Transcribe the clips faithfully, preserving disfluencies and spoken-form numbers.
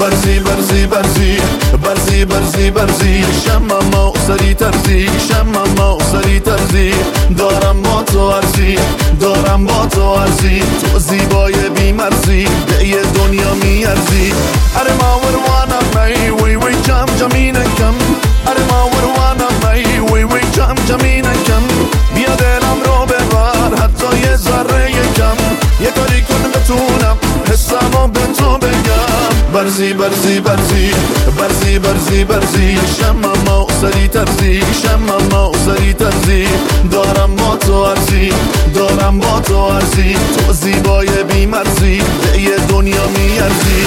برزی برزی برزی برزی برزی برزی شمم و سری ترزی شمم و سری ترزی دارم با تو ارزی دارم با تو ارزی تو زیبای بی مرزی به یه دنیا میارزی اره ما وروانم می وی وی جم جمینکم اره ما وروانم می وی وی جم جمینکم بیا دلم رو ببر حتی یه ذره کم یه کاری کن بتونم حسمو به تو بگم برزی برزی برزی برزی برزی برزی شمم و سری ترزی شمم و سری ترزی دارم با تو ارزی دارم با تو ارزی تو زیبای بی مرزی به یه دنیا میارزی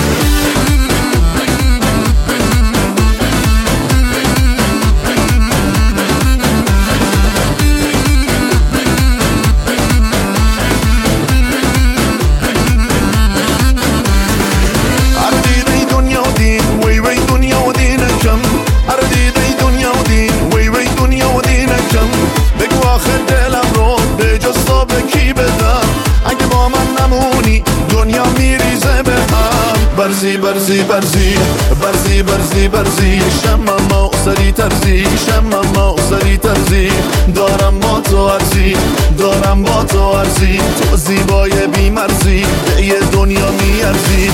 دنیا میریزه به هم برزی برزی برزی برزی برزی برزی شمم و سری ترزی شمم و سری ترزی دارم با تو ارزی دارم با تو ارزی تو زیبای بی مرزی به یه دنیا میارزی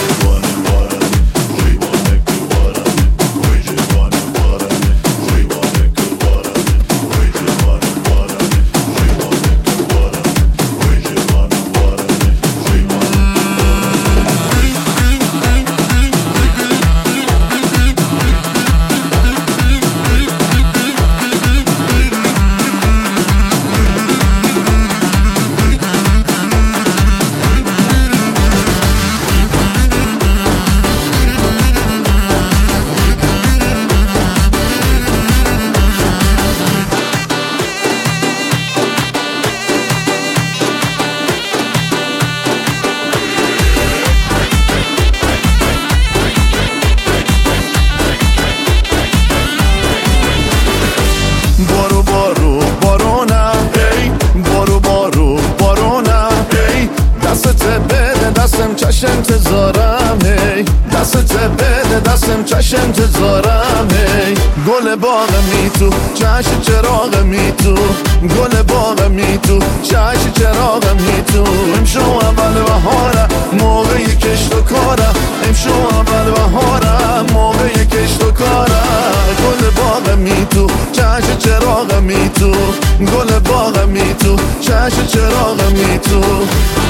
بارو بارو بارونه ای بارو بارو بارونه ای دستت بده دستم چش انتظارم ای دستت بده دستم چش انتظارم ای گل باغ می تو چش چراغ می تو گل باغ می تو چش چراغ می تو امشو اول بهاره موقع کشت و کاره امشو اول بهاره موقع کشت و کاره گل باغ می تو چش چراغ می تو گل باغ می تو چش چراغ می تو